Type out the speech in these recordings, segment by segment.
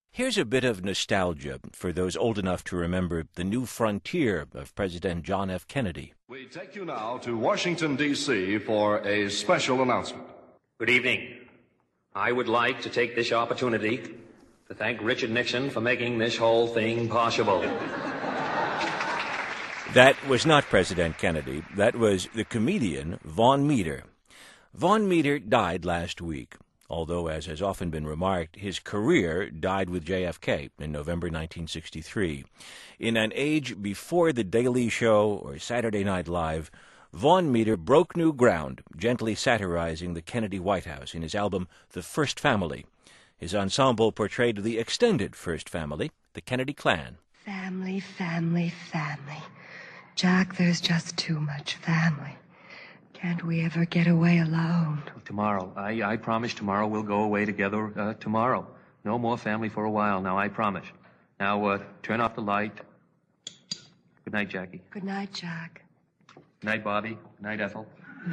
Here's a bit of nostalgia for those old enough to remember the new frontier of President John F. Kennedy. We take you now to Washington, D.C. for a special announcement. Good evening. I would like to take this opportunity to thank Richard Nixon for making this whole thing possible. That was not President Kennedy. That was the comedian Vaughn Meader. Vaughn Meader died last week, although, as has often been remarked, his career died with JFK in November 1963. In an age before The Daily Show or Saturday Night Live, Vaughn Meader broke new ground, gently satirizing the Kennedy White House in his album The First Family. His ensemble portrayed the extended First Family, the Kennedy clan. Family, family, family. Jack, there's just too much family. Can't we ever get away alone? Tomorrow. I promise tomorrow we'll go away together tomorrow. No more family for a while now, I promise. Now, turn off the light. Good night, Jackie. Good night, Jack. Good night, Bobby. Good night, Ethel.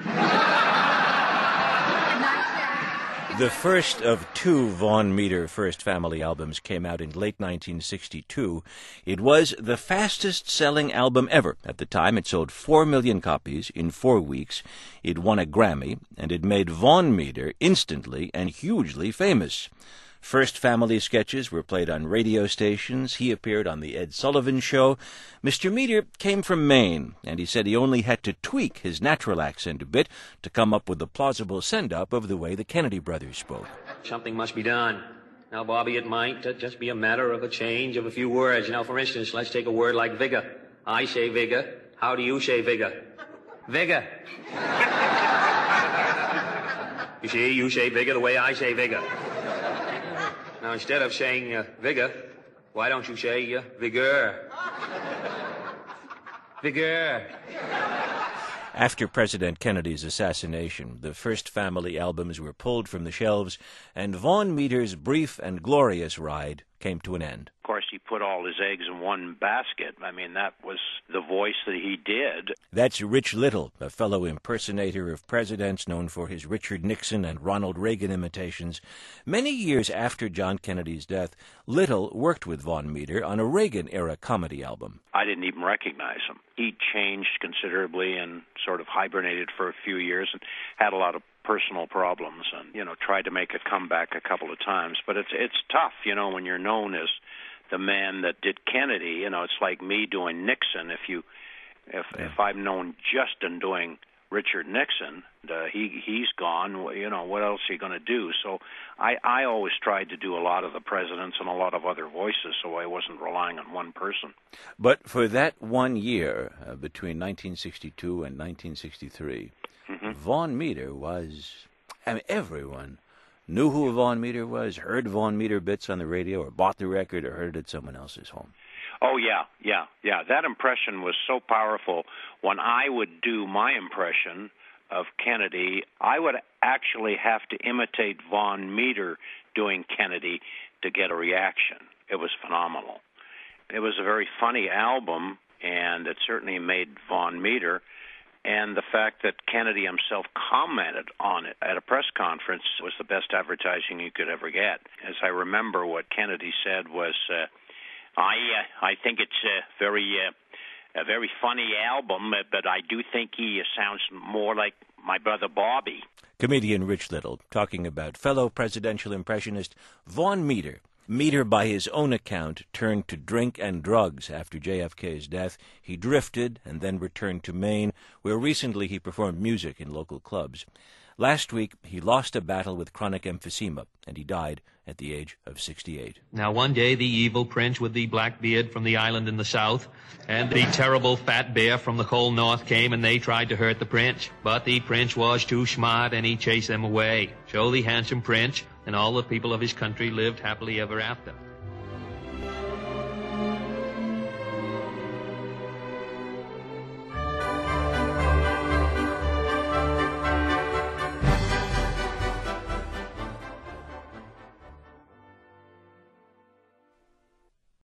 The first of two Vaughn Meader First Family albums came out in late 1962. It was the fastest-selling album ever. At the time, it sold 4 million copies in 4 weeks. It won a Grammy, and it made Vaughn Meader instantly and hugely famous. First Family sketches were played on radio stations. He appeared on The Ed Sullivan Show. Mr. Meader came from Maine, and he said he only had to tweak his natural accent a bit to come up with a plausible send-up of the way the Kennedy brothers spoke. Something must be done. Now, Bobby, it might just be a matter of a change of a few words. Now, for instance, let's take a word like vigor. I say vigor. How do you say vigor? Vigor. You see, you say vigor the way I say vigor. Now, instead of saying vigor, why don't you say vigor? Vigor. After President Kennedy's assassination, the First Family albums were pulled from the shelves, and Vaughn Meader's brief and glorious ride came to an end. Of course, he put all his eggs in one basket. I mean, that was the voice that he did. That's Rich Little, a fellow impersonator of presidents known for his Richard Nixon and Ronald Reagan imitations. Many years after John Kennedy's death, Little worked with Vaughn Meader on a Reagan-era comedy album. I didn't even recognize him. He changed considerably and sort of hibernated for a few years and had a lot of personal problems and, tried to make a comeback a couple of times. But it's tough, when you're known as the man that did Kennedy. It's like me doing Nixon. If I've known Justin doing Richard Nixon, he's gone, what else are you going to do? So I always tried to do a lot of the presidents and a lot of other voices, so I wasn't relying on one person. But for that 1 year, between 1962 and 1963, Vaughn Meader was, everyone knew who Vaughn Meader was, heard Vaughn Meader bits on the radio, or bought the record, or heard it at someone else's home. Oh, yeah. That impression was so powerful. When I would do my impression of Kennedy, I would actually have to imitate Vaughn Meader doing Kennedy to get a reaction. It was phenomenal. It was a very funny album, and it certainly made Vaughn Meader. And the fact that Kennedy himself commented on it at a press conference was the best advertising you could ever get. As I remember, what Kennedy said was, I think it's a very funny album, but I do think he sounds more like my brother Bobby. Comedian Rich Little talking about fellow presidential impressionist Vaughn Meader. Meader, by his own account, turned to drink and drugs after JFK's death. He drifted and then returned to Maine, where recently he performed music in local clubs. Last week, he lost a battle with chronic emphysema, and he died at the age of 68. Now, one day, the evil prince with the black beard from the island in the south and the terrible fat bear from the cold north came, and they tried to hurt the prince. But the prince was too smart, and he chased them away. So the handsome prince and all the people of his country lived happily ever after.